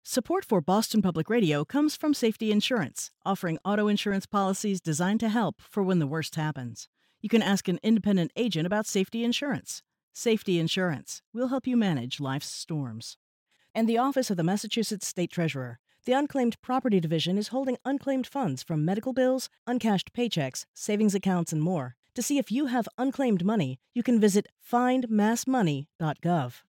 Support for Boston Public Radio comes from Safety Insurance, offering auto insurance policies designed to help for when the worst happens. You can ask an independent agent about safety insurance. Safety Insurance will help you manage life's storms. And the Office of the Massachusetts State Treasurer. The Unclaimed Property Division is holding unclaimed funds from medical bills, uncashed paychecks, savings accounts, and more. To see if you have unclaimed money, you can visit findmassmoney.gov.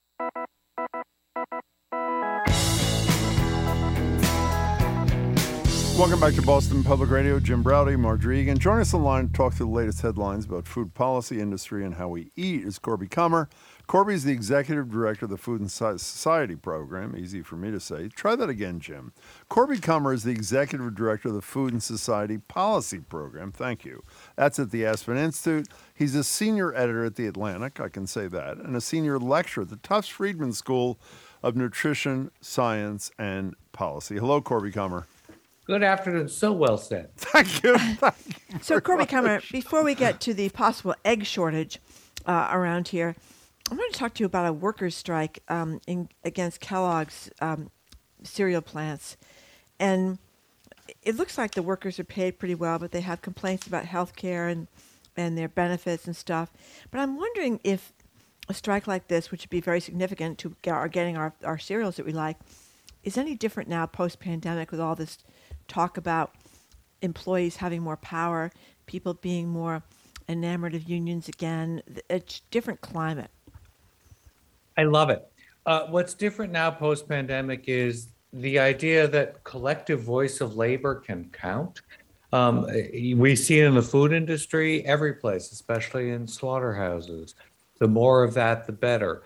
Welcome back to Boston Public Radio. Jim Braude, Margery Egan. Join us online to talk through the latest headlines about food policy, industry, and how we eat is Corby Kummer. Corby is the executive director of the Food and Society program. Easy for me to say. Try that again, Jim. Corby Kummer is the executive director of the Food and Society policy program. Thank you. That's at the Aspen Institute. He's a senior editor at The Atlantic, I can say that, and a senior lecturer at the Tufts Friedman School of Nutrition, Science, and Policy. Hello, Corby Kummer. Good afternoon. So well said. Thank you. So, Corby Kummer, before we get to the possible egg shortage around here, I want to talk to you about a workers' strike against Kellogg's cereal plants. And it looks like the workers are paid pretty well, but they have complaints about health care and their benefits and stuff. But I'm wondering if a strike like this, which would be very significant to getting our cereals that we like, is any different now post-pandemic with all this talk about employees having more power, people being more enamored of unions again, a different climate. I love it. What's different now post-pandemic is the idea that collective voice of labor can count. We see it in the food industry, every place, especially in slaughterhouses. The more of that, the better.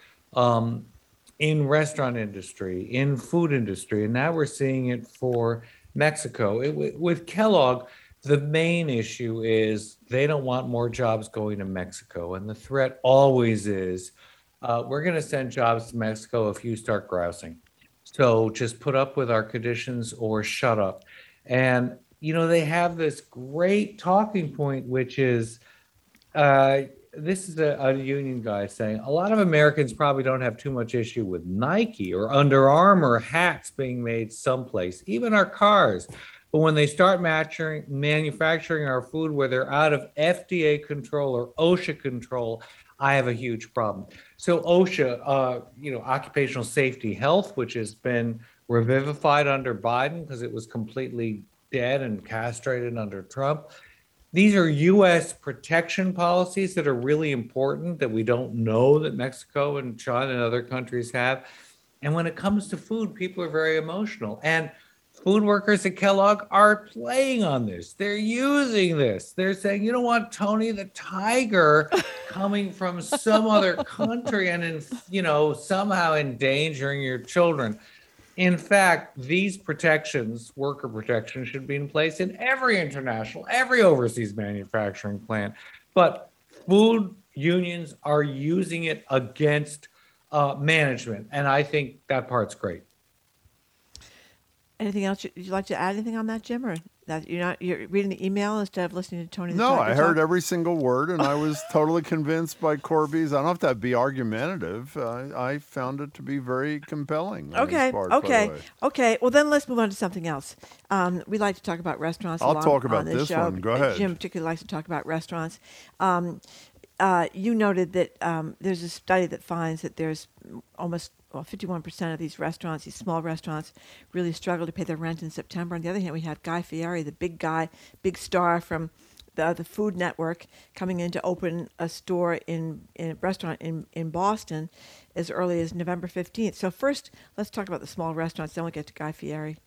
In restaurant industry, in food industry, and now we're seeing it for Mexico. With Kellogg, the main issue is they don't want more jobs going to Mexico. And the threat always is, we're going to send jobs to Mexico if you start grousing. So just put up with our conditions or shut up. And, they have this great talking point, which is, this is a union guy saying, a lot of Americans probably don't have too much issue with Nike or Under Armour hats being made someplace, even our cars. But when they start manufacturing our food where they're out of FDA control or OSHA control, I have a huge problem. So OSHA, occupational safety health, which has been revivified under Biden because it was completely dead and castrated under Trump. These are U.S. protection policies that are really important that we don't know that Mexico and China and other countries have. And when it comes to food, people are very emotional. And food workers at Kellogg are playing on this. They're using this. They're saying, you don't want Tony the Tiger coming from some other country and, somehow endangering your children. In fact, these protections, worker protections, should be in place in every overseas manufacturing plant. But food unions are using it against management, and I think that part's great. Anything else you'd like to add? Anything on that, Jim, or that you're reading the email instead of listening to Tony? No, I heard every single word, and I was totally convinced by Corby's. I don't have to be argumentative. I found it to be very compelling. Okay. Well, then let's move on to something else. We like to talk about restaurants. I'll talk about this show. one. Go ahead. Jim particularly likes to talk about restaurants. You noted that there's a study that finds that there's almost 51% of these restaurants, these small restaurants, really struggle to pay their rent in September. On the other hand, we have Guy Fieri, the big star from the Food Network, coming in to open a store in a restaurant in Boston as early as November 15th. So first, let's talk about the small restaurants, then we'll get to Guy Fieri.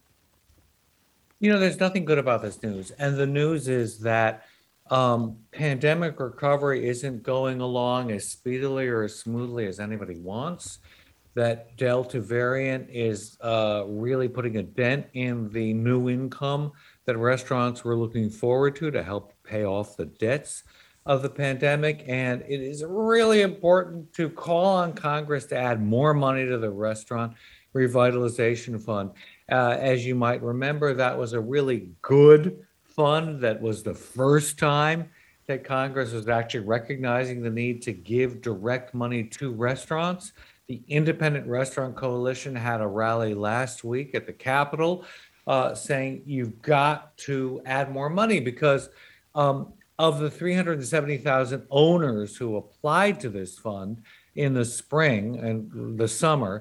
There's nothing good about this news. And the news is that pandemic recovery isn't going along as speedily or as smoothly as anybody wants. That Delta variant is really putting a dent in the new income that restaurants were looking forward to help pay off the debts of the pandemic. And it is really important to call on Congress to add more money to the Restaurant Revitalization Fund. As you might remember, that was a really good fund. That was the first time that Congress was actually recognizing the need to give direct money to restaurants. The Independent Restaurant Coalition had a rally last week at the Capitol saying you've got to add more money because of the 370,000 owners who applied to this fund in the spring and the summer,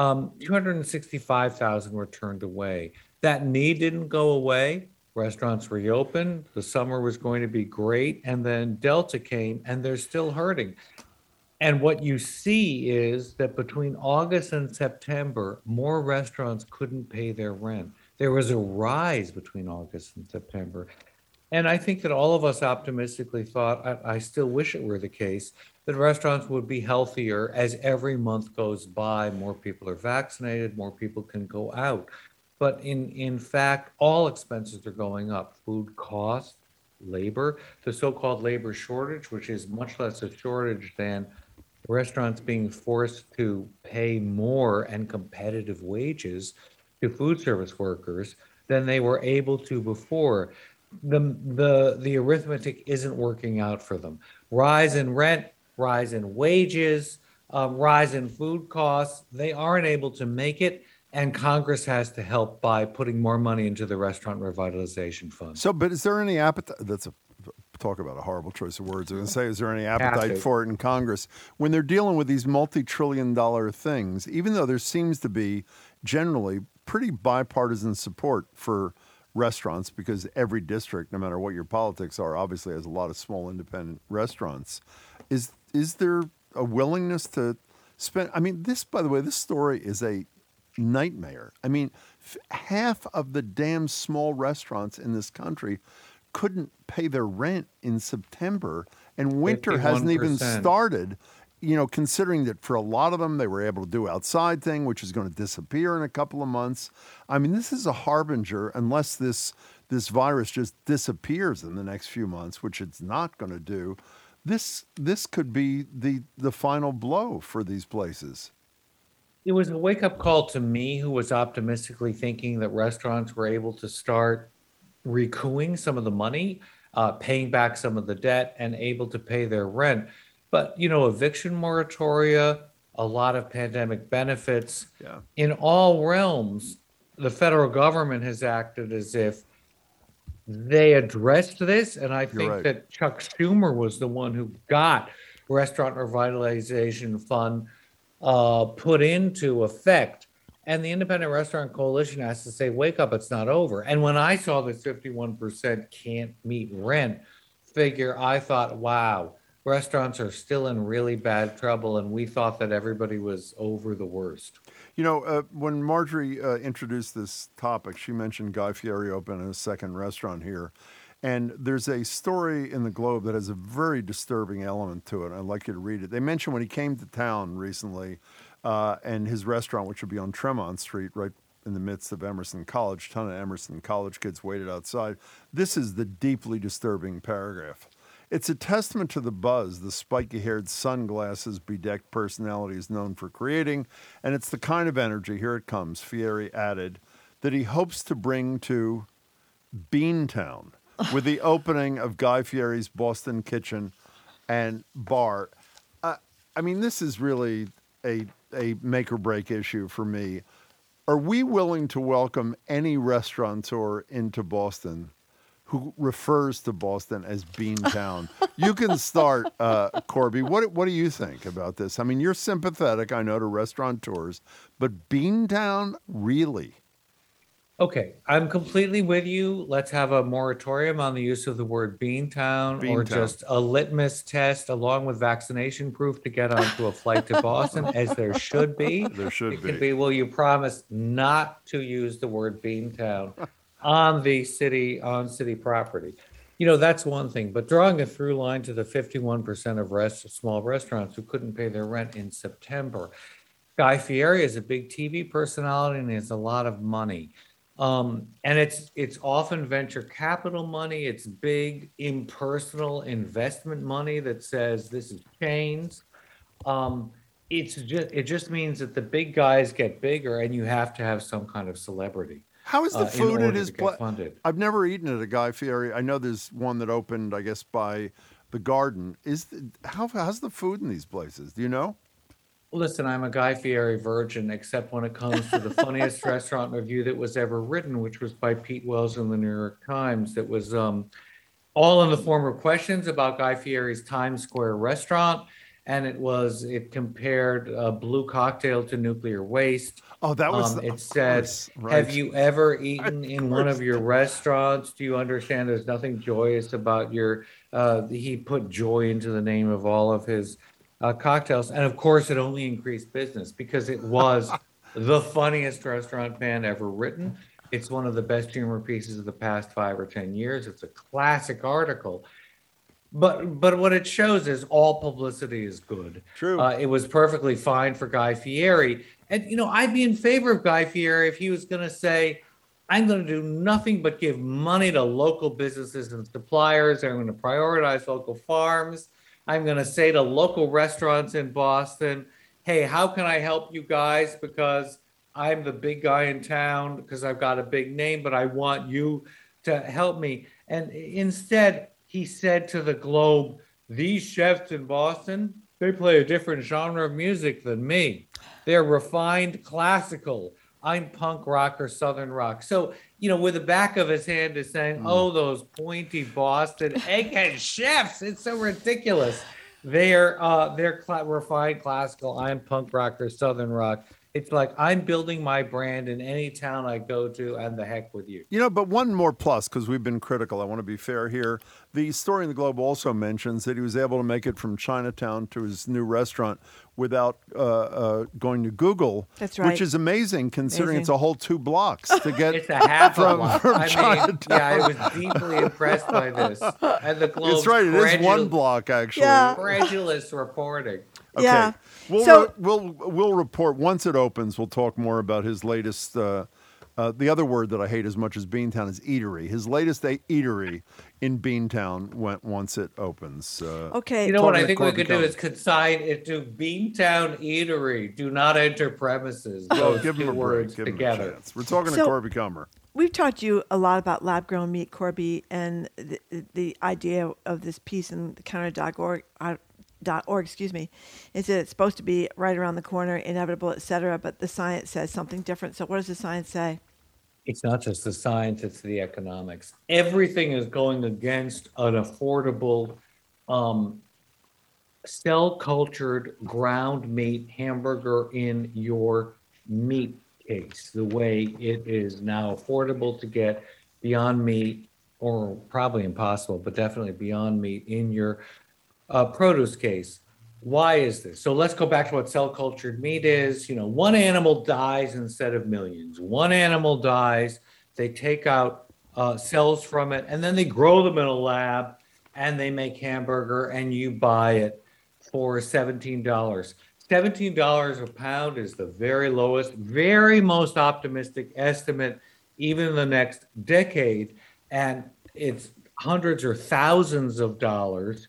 265,000 were turned away. That need didn't go away. Restaurants reopened. The summer was going to be great. And then Delta came and they're still hurting. And what you see is that between August and September, more restaurants couldn't pay their rent. There was a rise between August and September. And I think that all of us optimistically thought, I still wish it were the case, that restaurants would be healthier as every month goes by. More people are vaccinated, more people can go out. But in fact, all expenses are going up. Food costs, labor, the so-called labor shortage, which is much less a shortage than restaurants being forced to pay more and competitive wages to food service workers than they were able to before. The arithmetic isn't working out for them. Rise in rent, rise in wages, rise in food costs. They aren't able to make it, and Congress has to help by putting more money into the Restaurant Revitalization Fund. So, but is there any appetite? Talk about a horrible choice of words. I was going to say, is there any appetite for it in Congress when they're dealing with these multi-trillion-dollar things, even though there seems to be generally pretty bipartisan support for restaurants because every district, no matter what your politics are, obviously has a lot of small independent restaurants. Is there a willingness to spend? I mean, by the way, this story is a nightmare. I mean, half of the damn small restaurants in this country couldn't pay their rent in September, and winter 51%. Hasn't even started. You know, considering that for a lot of them, they were able to do outside thing, which is going to disappear in a couple of months. I mean, this is a harbinger, unless this virus just disappears in the next few months, which it's not going to do. This could be the final blow for these places. It was a wake-up call to me, who was optimistically thinking that restaurants were able to start recouping some of the money, paying back some of the debt, and able to pay their rent. But, you know, eviction moratoria, a lot of pandemic benefits. Yeah. In all realms, the federal government has acted as if they addressed this. And I think that Chuck Schumer was the one who got Restaurant Revitalization Fund put into effect. And the Independent Restaurant Coalition has to say, wake up, it's not over. And when I saw that 51% can't meet rent figure, I thought, wow, restaurants are still in really bad trouble, and we thought that everybody was over the worst. You know, when Marjorie introduced this topic, she mentioned Guy Fieri opening a second restaurant here. And there's a story in the Globe that has a very disturbing element to it. I'd like you to read it. They mentioned when he came to town recently, and his restaurant, which would be on Tremont Street, right in the midst of Emerson College, a ton of Emerson College kids waited outside. This is the deeply disturbing paragraph. It's a testament to the buzz the spiky-haired, sunglasses bedecked personality is known for creating, and it's the kind of energy, here it comes, Fieri added, that he hopes to bring to Beantown with the opening of Guy Fieri's Boston Kitchen and Bar. I mean, this is really a make-or-break issue for me. Are we willing to welcome any restaurateur into Boston who refers to Boston as Beantown? You can start, Corby. What do you think about this? I mean, you're sympathetic, I know, to restaurateurs, but Beantown, really? Okay, I'm completely with you. Let's have a moratorium on the use of the word Beantown, or just a litmus test along with vaccination proof to get onto a flight to Boston, as there should be. There should It could be, will you promise not to use the word Beantown on city property? You know, that's one thing. But drawing a through line to the 51% of small restaurants who couldn't pay their rent in September. Guy Fieri is a big TV personality and he has a lot of money. And it's often venture capital money. It's big impersonal investment money that says this is chains. It just means that the big guys get bigger, and you have to have some kind of celebrity. How is the food at his place? I've never eaten at a Guy Fieri. I know there's one that opened, I guess, by the Garden. How's the food in these places? Do you know? Listen, I'm a Guy Fieri virgin, except when it comes to the funniest restaurant review that was ever written, which was by Pete Wells in the New York Times. That was all in the form of questions about Guy Fieri's Times Square restaurant, and it compared blue cocktail to nuclear waste. Oh, that was It of said, course, right. "Have you ever eaten in one course. of your restaurants? Do you understand there's nothing joyous about your?" He put joy into the name of all of his cocktails, and of course, it only increased business because it was the funniest restaurant fan ever written. It's one of the best humor pieces of the past 5 or 10 years. It's a classic article. But what it shows is all publicity is good. True. It was perfectly fine for Guy Fieri. And, I'd be in favor of Guy Fieri if he was going to say, I'm going to do nothing but give money to local businesses and suppliers. I'm going to prioritize local farms. I'm going to say to local restaurants in Boston, hey, how can I help you guys? Because I'm the big guy in town, because I've got a big name, but I want you to help me. And instead, he said to the Globe, these chefs in Boston, they play a different genre of music than me. They're refined classical. I'm punk rock or Southern rock. So, with the back of his hand is saying, oh, those pointy Boston egghead chefs. It's so ridiculous. They're refined classical. I'm punk rock or Southern rock. It's like I'm building my brand in any town I go to, and the heck with you. But one more plus, because we've been critical. I want to be fair here. The story in the Globe also mentions that he was able to make it from Chinatown to his new restaurant without going to Google. That's right. Which is amazing, considering it's a whole 2 blocks to get It's a half from, a block. from I Chinatown. I was deeply impressed by this. And the Globe's It's right. It is 1 block, actually. Yeah. Credulous reporting. Okay. Yeah. We'll report once it opens. We'll talk more about his latest. The other word that I hate as much as Beantown is eatery. His latest eatery in Beantown went once it opens. Okay. You know what I Talking think to we Corby could do Cohen. is consign it to Beantown Eatery. Do not enter premises. Well, Those give him two a break. words Give him a together. chance. We're talking to So- Corby Comer. We've talked to you a lot about lab-grown meat, Corby, and the idea of this piece in the counter.org, is that it's supposed to be right around the corner, inevitable, et cetera, but the science says something different. So what does the science say? It's not just the science, it's the economics. Everything is going against an affordable, cell-cultured ground meat hamburger in your meat case, the way it is now affordable to get Beyond Meat, or probably impossible, but definitely Beyond Meat in your produce case. Why is this? So let's go back to what cell-cultured meat is. One animal dies instead of millions. One animal dies, they take out cells from it, and then they grow them in a lab, and they make hamburger, and you buy it for $17. $17 a pound is the very lowest, very most optimistic estimate, even in the next decade. And it's hundreds or thousands of dollars.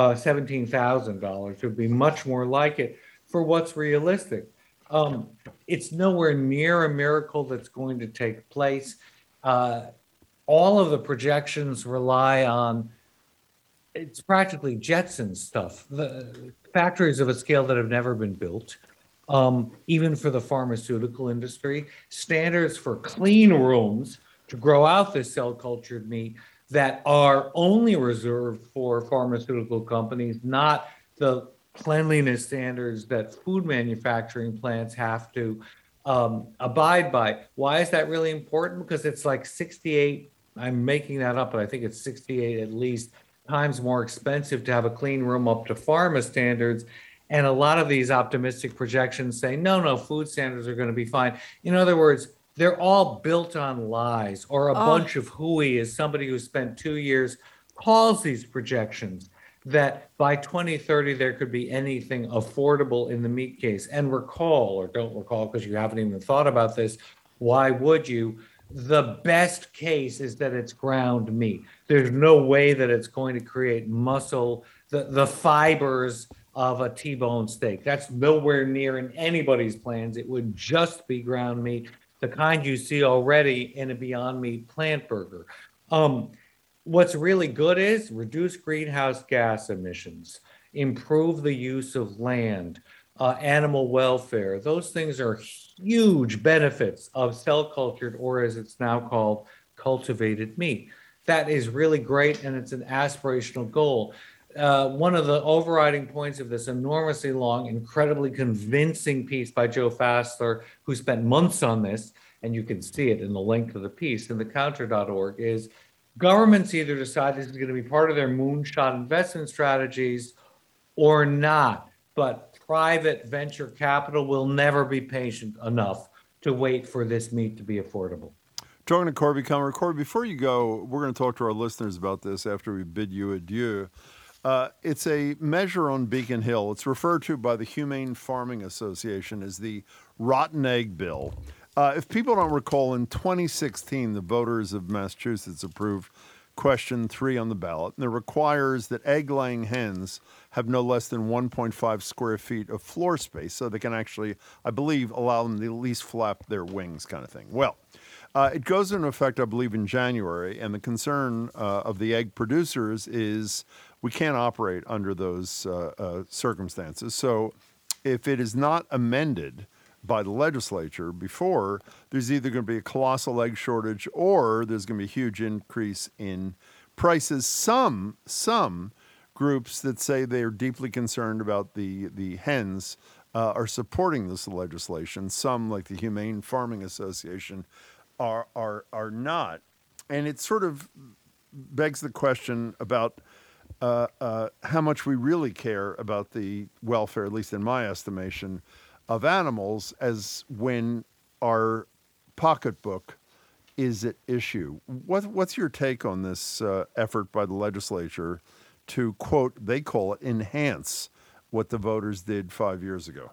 $17,000 would be much more like it for what's realistic. It's nowhere near a miracle that's going to take place. All of the projections rely on, it's practically Jetson stuff. The factories of a scale that have never been built, even for the pharmaceutical industry, standards for clean rooms to grow out this cell-cultured meat that are only reserved for pharmaceutical companies, not the cleanliness standards that food manufacturing plants have to abide by. Why is that really important? Because it's like 68, I'm making that up, but I think it's 68 at least times more expensive to have a clean room up to pharma standards. And a lot of these optimistic projections say, no, food standards are going to be fine. In other words, they're all built on lies, or a bunch of hooey, as somebody who spent 2 years calls these projections, that by 2030 there could be anything affordable in the meat case. And recall, or don't recall because you haven't even thought about this, why would you? The best case is that it's ground meat. There's no way that it's going to create muscle, the fibers of a T-bone steak. That's nowhere near in anybody's plans. It would just be ground meat, the kind you see already in a Beyond Meat plant burger. What's really good is reduce greenhouse gas emissions, improve the use of land, animal welfare. Those things are huge benefits of cell-cultured, or as it's now called, cultivated meat. That is really great, and it's an aspirational goal. One of the overriding points of this enormously long, incredibly convincing piece by Joe Fassler, who spent months on this, and you can see it in the link to the piece in thecounter.org, is governments either decide this is going to be part of their moonshot investment strategies or not. But private venture capital will never be patient enough to wait for this meat to be affordable. Talking to Corby Kummer. Corby, before you go, we're going to talk to our listeners about this after we bid you adieu. It's a measure on Beacon Hill. It's referred to by the Humane Farming Association as the Rotten Egg Bill. If people don't recall, in 2016, the voters of Massachusetts approved question 3 on the ballot, and it requires that egg-laying hens have no less than 1.5 square feet of floor space, so they can actually, I believe, allow them to at least flap their wings kind of thing. Well, it goes into effect, I believe, in January, and the concern of the egg producers is we can't operate under those circumstances. So if it is not amended by the legislature before, there's either going to be a colossal egg shortage or there's going to be a huge increase in prices. Some groups that say they are deeply concerned about the hens are supporting this legislation. Some, like the Humane Farming Association, are not. And it sort of begs the question about how much we really care about the welfare, at least in my estimation, of animals, as when our pocketbook is at issue. What's your take on this effort by the legislature to, quote, they call it, enhance what the voters did 5 years ago?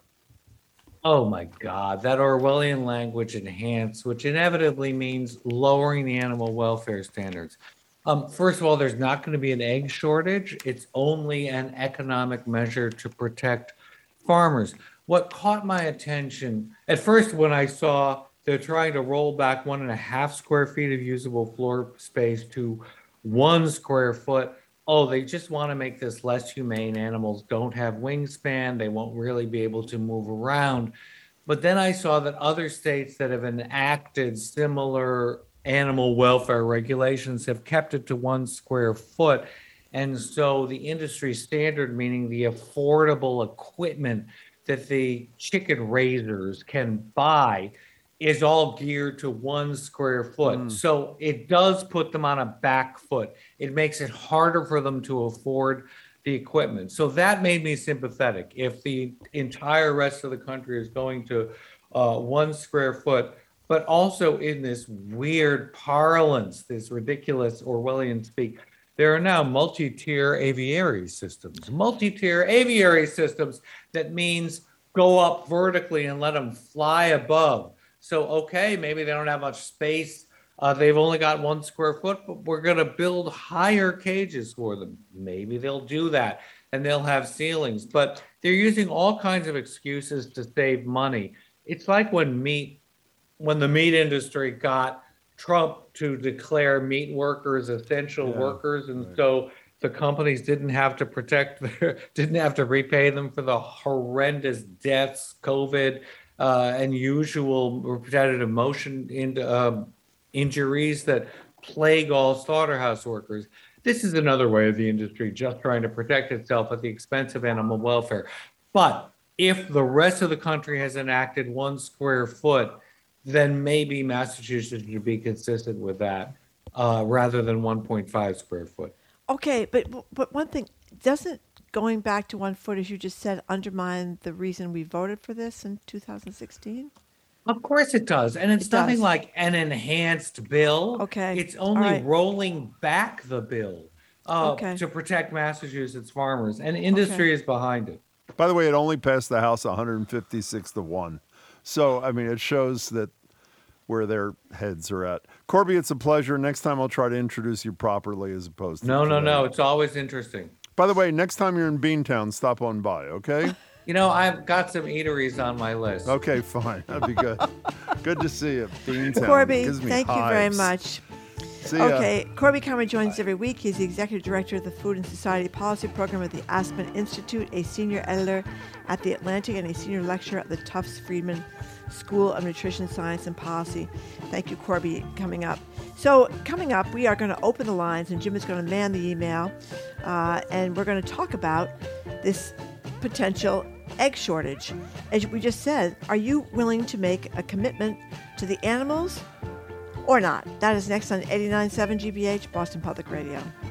Oh my God, that Orwellian language, enhance, which inevitably means lowering the animal welfare standards. First of all, there's not going to be an egg shortage. It's only an economic measure to protect farmers. What caught my attention at first when I saw they're trying to roll back 1.5 square feet of usable floor space to 1 square foot. Oh, they just want to make this less humane. Animals don't have wingspan. They won't really be able to move around. But then I saw that other states that have enacted similar animal welfare regulations have kept it to 1 square foot. And so the industry standard, meaning the affordable equipment that the chicken raisers can buy, is all geared to 1 square foot. So it does put them on a back foot. It makes it harder for them to afford the equipment. So that made me sympathetic. If the entire rest of the country is going to 1 square foot, but also in this weird parlance, this ridiculous Orwellian speak, there are now multi-tier aviary systems. Multi-tier aviary systems, that means go up vertically and let them fly above. So, okay, maybe they don't have much space. They've only got 1 square foot, but we're going to build higher cages for them. Maybe they'll do that and they'll have ceilings, but they're using all kinds of excuses to save money. It's like when the meat industry got Trump to declare meat workers essential workers, and so the companies didn't have to repay them for the horrendous deaths, COVID, and usual repetitive motion injuries that plague all slaughterhouse workers. This is another way of the industry just trying to protect itself at the expense of animal welfare. But if the rest of the country has enacted 1 square foot, then maybe Massachusetts should be consistent with that rather than 1.5 square foot. Okay, but one thing, doesn't going back to 1 foot, as you just said, undermine the reason we voted for this in 2016? Of course it does. And it's nothing like an enhanced bill. Okay. It's only rolling back the bill to protect Massachusetts farmers. And industry is behind it. By the way, it only passed the House 156-1. So, I mean, it shows that where their heads are at. Corby, it's a pleasure. Next time I'll try to introduce you properly as opposed to No. It's always interesting. By the way, next time you're in Beantown, stop on by, okay? I've got some eateries on my list. Okay, fine. That'd be good. Good to see you. Beantown. Corby, gives me thank you very hives. much. See ya. Okay, Corby Kummer joins every week. He's the Executive Director of the Food and Society Policy Program at the Aspen Institute, a Senior Editor at The Atlantic, and a Senior Lecturer at the Tufts Friedman School of Nutrition Science and Policy. Thank you, Corby, coming up. So coming up, we are going to open the lines, and Jim is going to man the email, and we're going to talk about this potential egg shortage. As we just said, are you willing to make a commitment to the animals or not? That is next on 89.7 GBH, Boston Public Radio.